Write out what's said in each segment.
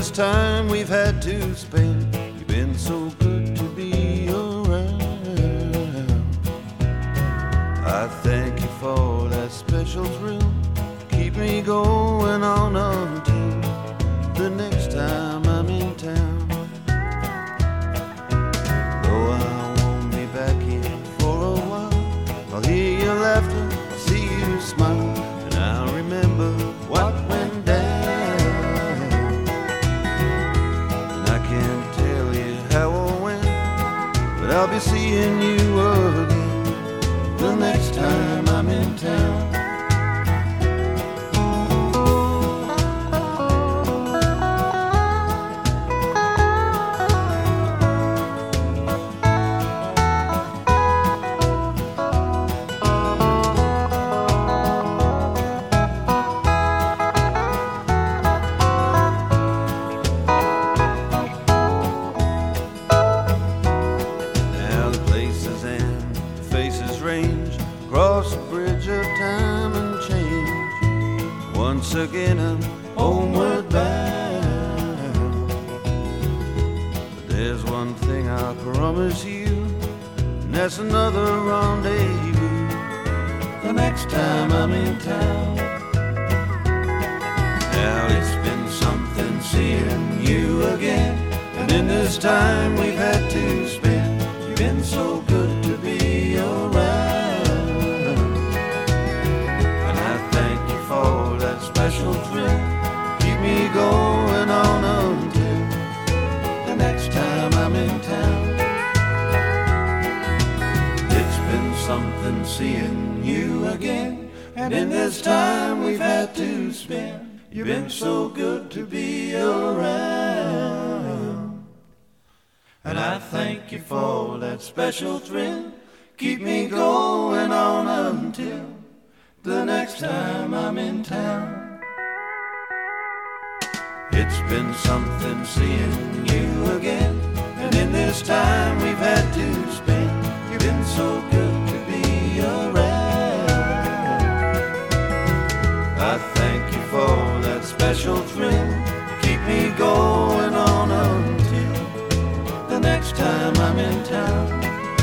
this time we've had to spend. You've been so good to be around. I thank you for that special thrill. Keep me going on until the next time I'm in town. Though I won't be back here for a while, I'll hear your laughter, I'll see you smile, and I'll remember what went down. And I can't tell you how or when, but I'll be seeing you again the next time I'm in town. Across the bridge of time and change, once again I'm homeward bound. But there's one thing I promise you, and that's another rendezvous the next time I'm in town. Now it's been something seeing you again, and in this time we've had to spend, you've been so good to be around. Special thrill, keep me going on until the next time I'm in town. It's been something seeing you again, and in this time we've had to spend, you've been so good to be around. And I thank you for that special thrill, keep me going on until the next time I'm in town. It's been something seeing you again, and in this time we've had to spend, you've been so good to be around. I thank you for that special thrill, keep me going on until the next time I'm in town.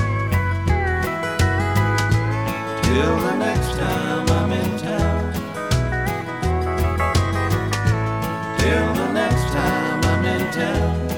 Till the next time I'm in town. Till the next time I'm in town.